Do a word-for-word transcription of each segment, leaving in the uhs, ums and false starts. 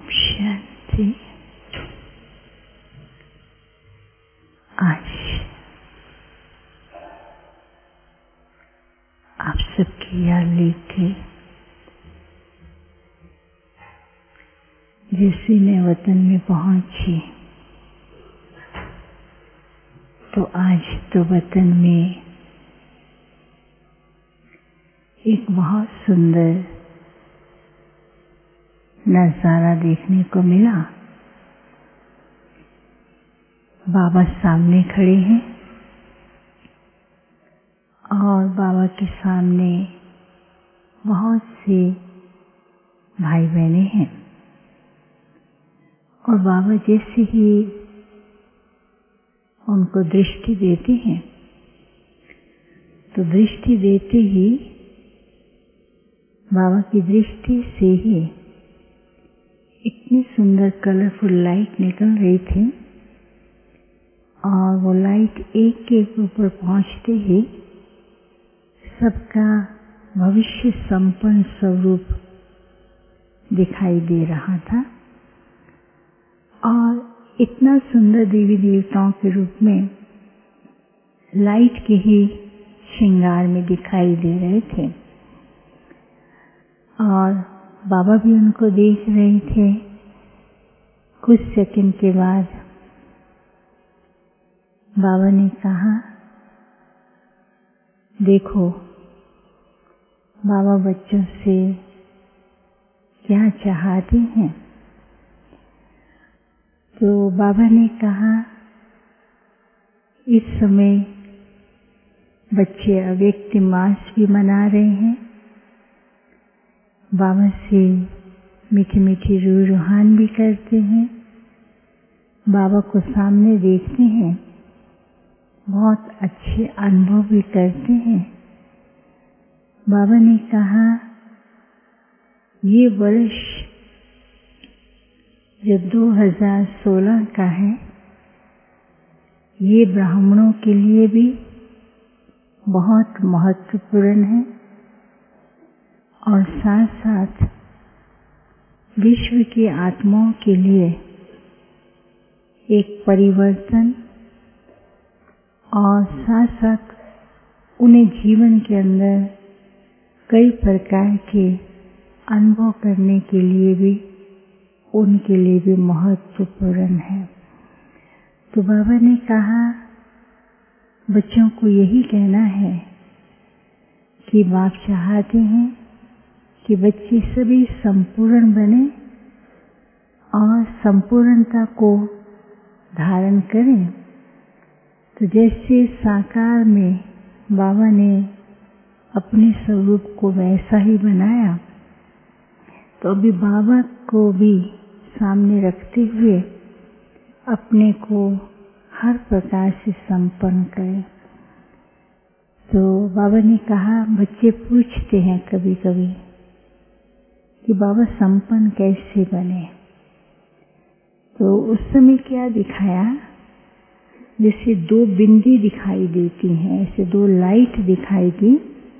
शांति। आज आप सबकी याद लेके जैसे मैं वतन में पहुंची तो आज तो वतन में एक बहुत सुंदर नजारा देखने को मिला। बाबा सामने खड़े हैं और बाबा के सामने बहुत से भाई बहने हैं और बाबा जैसे ही उनको दृष्टि देते हैं तो दृष्टि देते ही बाबा की दृष्टि से ही इतनी सुंदर कलरफुल लाइट निकल रही थी और वो लाइट एक के ऊपर पहुंचते ही सबका भविष्य संपन्न स्वरूप दिखाई दे रहा था और इतना सुंदर देवी देवताओं के रूप में लाइट के ही श्रृंगार में दिखाई दे रहे थे और बाबा भी उनको देख रहे थे। कुछ सेकंड के बाद बाबा ने कहा, देखो बाबा बच्चों से क्या चाहते हैं। तो बाबा ने कहा, इस समय बच्चे अव्यक्त मास भी मना रहे हैं, बाबा से मीठी मीठी रूह रूहान भी करते हैं, बाबा को सामने देखते हैं, बहुत अच्छे अनुभव भी करते हैं। बाबा ने कहा, ये वर्ष जो दो हज़ार सोलह का है, ये ब्राह्मणों के लिए भी बहुत महत्वपूर्ण है और साथ साथ विश्व की आत्माओं के लिए एक परिवर्तन और साथ साथ उन्हें जीवन के अंदर कई प्रकार के अनुभव करने के लिए भी उनके लिए भी महत्वपूर्ण है। तो बाबा ने कहा, बच्चों को यही कहना है कि बाप चाहते हैं कि बच्चे सभी संपूर्ण बने और संपूर्णता को धारण करें। तो जैसे साकार में बाबा ने अपने स्वरूप को वैसा ही बनाया, तो अभी बाबा को भी सामने रखते हुए अपने को हर प्रकार से संपन्न करें। तो बाबा ने कहा, बच्चे पूछते हैं कभी कभी कि बाबा संपन्न कैसे बने। तो उस समय क्या दिखाया, जैसे दो बिंदी दिखाई देती हैं, ऐसे दो लाइट दिखाई दी।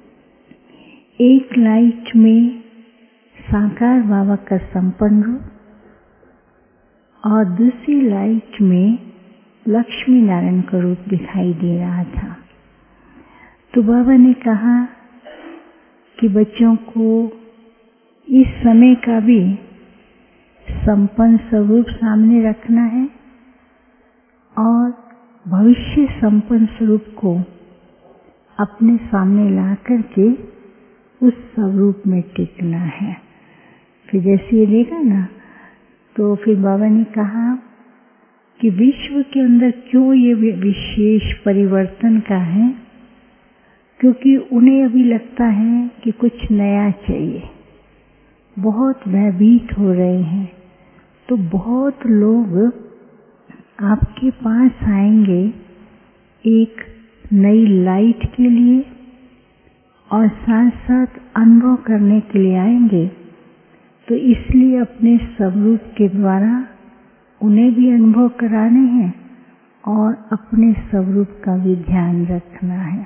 एक लाइट में साकार बाबा का संपन्न रूप और दूसरी लाइट में लक्ष्मी नारायण का रूप दिखाई दे रहा था। तो बाबा ने कहा कि बच्चों को इस समय का भी संपन्न स्वरूप सामने रखना है और भविष्य संपन्न स्वरूप को अपने सामने ला करके उस स्वरूप में टिकना है। फिर जैसे ये देखा ना, तो फिर बाबा ने कहा कि विश्व के अंदर क्यों ये विशेष परिवर्तन का है, क्योंकि उन्हें अभी लगता है कि कुछ नया चाहिए, बहुत भयभीत हो रहे हैं। तो बहुत लोग आपके पास आएंगे एक नई लाइट के लिए और साथ साथ अनुभव करने के लिए आएंगे। तो इसलिए अपने स्वरूप के द्वारा उन्हें भी अनुभव कराने हैं और अपने स्वरूप का भी ध्यान रखना है।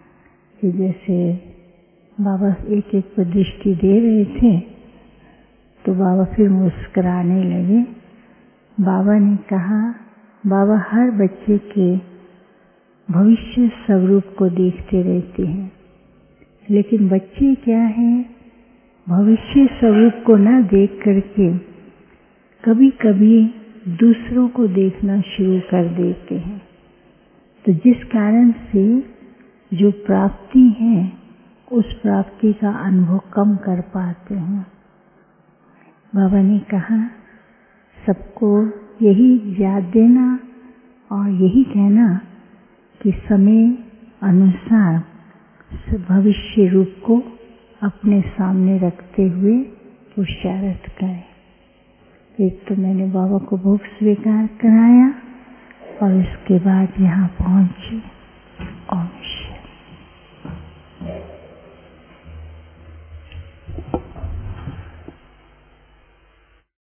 कि जैसे बाबा एक एक पर दृष्टि दे रहे थे तो बाबा फिर मुस्कुराने लगे। बाबा ने कहा, बाबा हर बच्चे के भविष्य स्वरूप को देखते रहते हैं, लेकिन बच्चे क्या है, भविष्य स्वरूप को न देख करके कभी कभी दूसरों को देखना शुरू कर देते हैं। तो जिस कारण से जो प्राप्ति है उस प्राप्ति का अनुभव कम कर पाते हैं। बाबा ने कहा सबको यही याद देना और यही कहना कि समय अनुसार भविष्य रूप को अपने सामने रखते हुए पुरुषार्थ करें। एक तो मैंने बाबा को भोग स्वीकार कराया और इसके बाद यहाँ पहुंची।